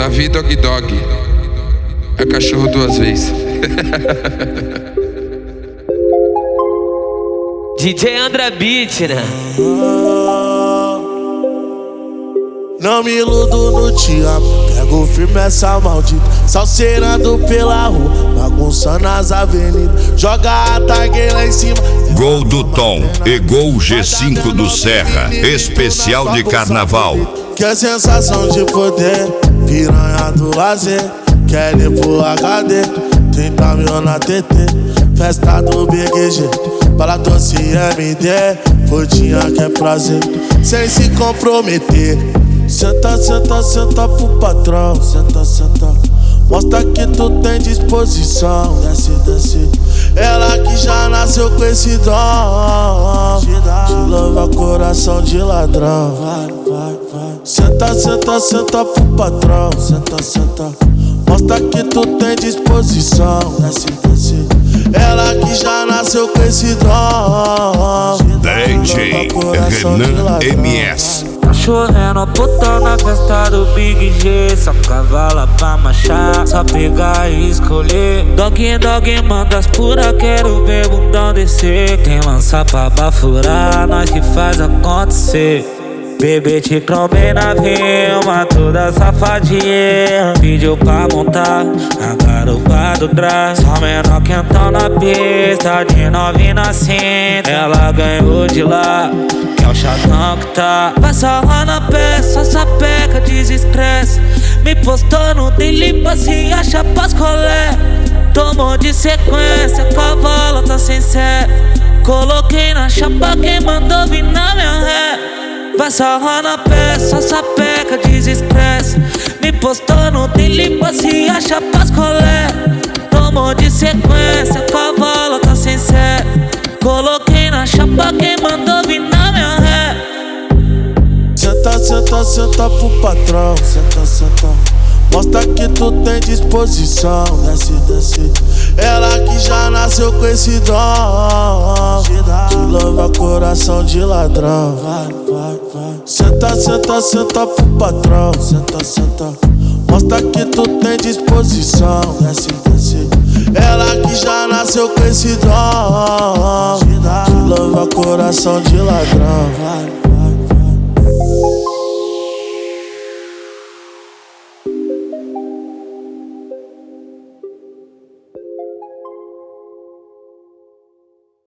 Davi Dog Dog. É cachorro duas vezes. DJ Andra Beat, né? Não me iludo no te amo, pego firme essa maldita, salseirando pela rua, bagunçando as avenidas, joga a tag lá em cima. Gol do Tom e Gol G5 do Serra, especial de carnaval. Que é sensação de poder, piranha do lazer, quer ir pro HD, 30 mil na TT, festa do BGG, para doce MD, rodinha que é prazer, sem se comprometer. Senta, senta, senta pro patrão, senta, senta, mostra que tu tem disposição. Desce, desce, ela que já nasceu com esse dom de louva coração de ladrão. Vai, vai, vai. Senta, senta, senta pro patrão, senta, senta, mostra que tu tem disposição. Desce, desce, ela que já nasceu com esse dom DJ Renan MS. Tá chovendo puta na festa do Big G, só cavala pra marchar, só pegar e escolher. Dog Dog manda as pura, quero ver bundão descer. Quem lança pra bafurar, nós que faz acontecer. Bebê te trombei na vilma, toda safadinha, pediu pra montar a garupa do trás. Só menor quentão na pista, de novinha na cinta, ela ganhou de lá, que é o chatão que tá. Vai sarrar na peça, sapeca, desestresse. Me postou no daily, se acha pras colé. Tomou de sequência, cavalo tá sem sé. Coloquei na chapa, quem mandou vir na minha ré. Vai sarrar na peça, sapeca, desestresse. Me postou no daily, se acha pras colé. Tomou de sequência, cavalo tá sem sé. Coloquei na chapa, quem mandou vir na minha ré. Senta, senta, senta pro patrão, senta, senta, mostra que tu tem disposição. Desce, desce, ela que já nasceu com esse dom de louva coração de ladrão. Vai, vai, vai. Senta, senta, senta pro patrão, senta, senta, mostra que tu tem disposição. Desce, desce, ela que já nasceu com esse dom de louva coração de ladrão. Vai.